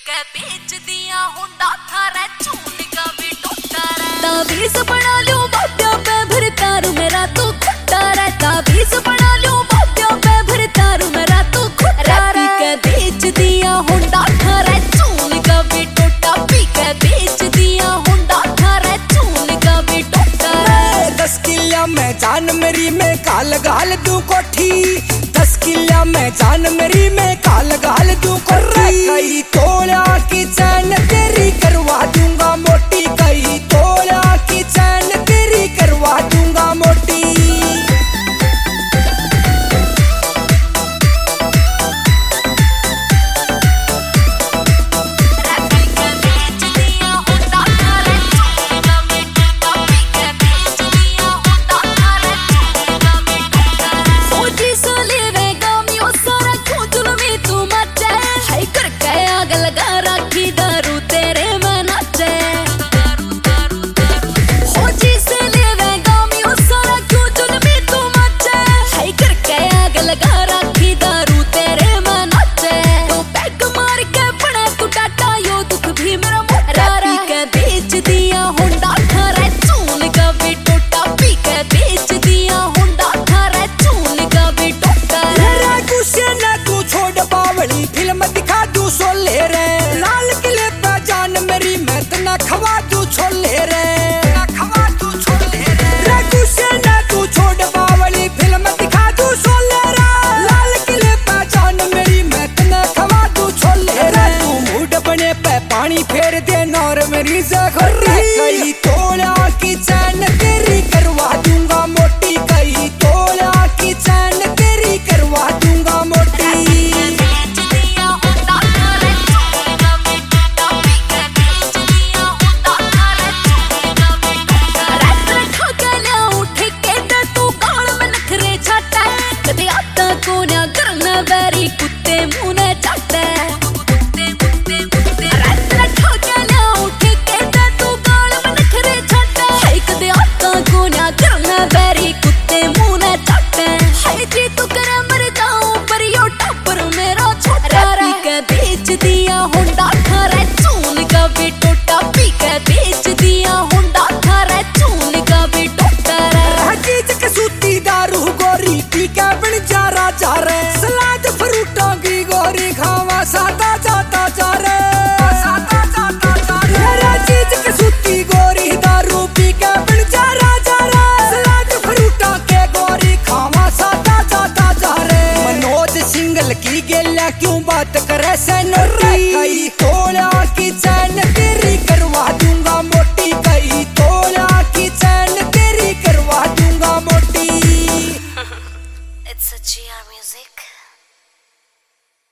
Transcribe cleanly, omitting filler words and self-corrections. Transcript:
के बेच दिया हुंडा थारा चून का भी टूटा रे ताबीज बना लूं बाप्या पे भर तारू मेरा तू खुट्टा रे ताबीज बना लूं बाप्या पे भर तारू मेरा तू खुट्टा रे के बेच दिया हुंडा थारा चून का भी टूटा पी के बेच दिया हुंडा थारा चून का भी टूटा रे 10 किला में जान मेरी में काल गाल दू कोठी 10 किला में जान मेरी में काल गाल दू कोठी कई तोड़ा की चैन तेरी करवा दूंगा मोटी कई तोड़ा की चैन तेरी करवा दूंगा मोटी फिल्म दिखा दू सोले रे लाल किले पे जान मेरी मैं तना खवा दू छोले रे खवा दू छोले रे गुस्से ना तू छोड़ बावली फिल्म दिखा दू सोले रे लाल किले पे जान मेरी मैं तना खवा दू छोले रे तू मूड बने पे पानी फेर दे नौर मेरी जखरी कई तोड़ा की चैन तेरी करवा दूंगा मोटी कई तोड़ा की चैन तेरी करवा दूंगा मोटी वेरी कुत्ते मुंह ने चाटते वेरी कुत्ते मुंह ने चाटते हाय जी तू करे मर जाऊं पर यो टप्पर मेरा छोटा रे के बेच दिया हुंडा थारा चून का भी टूटा पी के बेच दिया हुंडा थारा चून का भी टूटा रे हकीज के सूती दारू गोरी पी के बन जा राजा रे सलाद फ्रूटों की गोरी खावा साता जाता जा रे साता जाता जा रे हकीज के सूती गोरी दारू पी के बन जा राजा रे सलाद फ्रूटों के गोरी खावा साता जाता जा रे मनोज सिंगल की गेला क्यों बात करे से नोटी कई तोड़ा की चैन तेरी करवा दूंगा मोटी कई तोड़ा की चैन तेरी करवा दूंगा मोटी It's a GR music.